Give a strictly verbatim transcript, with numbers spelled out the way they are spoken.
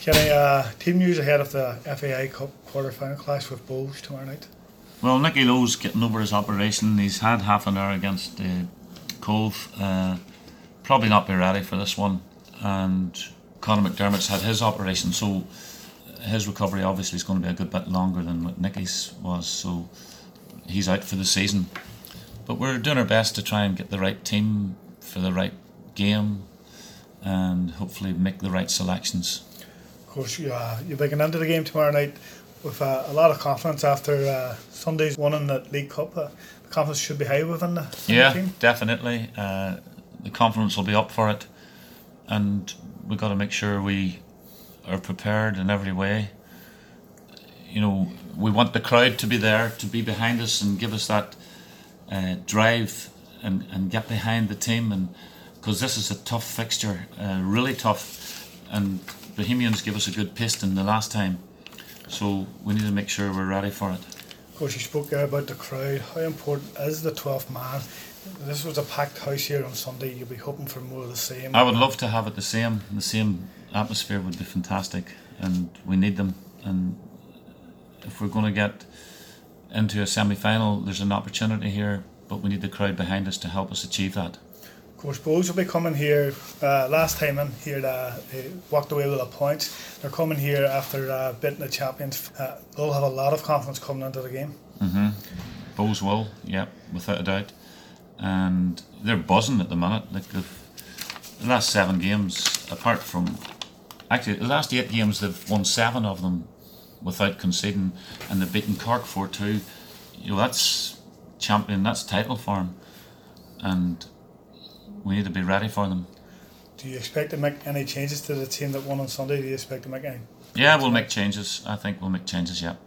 Kenny, uh, team news ahead of the F A I Cup quarter-final clash with Bohs tomorrow night. Well, Nicky Lowe's getting over his operation. He's had half an hour against uh, Cove. Uh, probably not be ready for this one. And Conor McDermott's had his operation, so his recovery obviously is going to be a good bit longer than what Nicky's was. So he's out for the season. But we're doing our best to try and get the right team for the right game and hopefully make the right selections. Of course, you, uh, you'll be getting into the game tomorrow night with uh, a lot of confidence after uh, Sunday's one in the League Cup. Uh, the confidence should be high within the, within yeah, the team. Definitely. Uh, the confidence will be up for it, and we've got to make sure we are prepared in every way. You know, we want the crowd to be there, to be behind us and give us that uh, drive and, and get behind the team, and because this is a tough fixture, uh, really tough, and Bohemians give us a good piston the last time, so we need to make sure we're ready for it. Of course, you spoke there about the crowd. How important is the twelfth man? This was a packed house here on Sunday. You'll be hoping for more of the same. I would love to have it the same. The same atmosphere would be fantastic, and we need them. And if we're going to get into a semi-final, there's an opportunity here, but we need the crowd behind us to help us achieve that. Of course, Bohs will be coming here. Uh, last time in here, uh, they walked away with a point. They're coming here after uh, beating the champions. Uh, they'll have a lot of confidence coming into the game. Mm-hmm. Bohs will, yeah, without a doubt. And they're buzzing at the minute. Like the last seven games, apart from actually the last eight games, they've won seven of them without conceding, and they've beaten Cork four two. You know, that's champion, that's title for them, and we need to be ready for them. Do you expect to make any changes to the team that won on Sunday? Do you expect to make any? Yeah, we'll make changes. I think we'll make changes, yeah.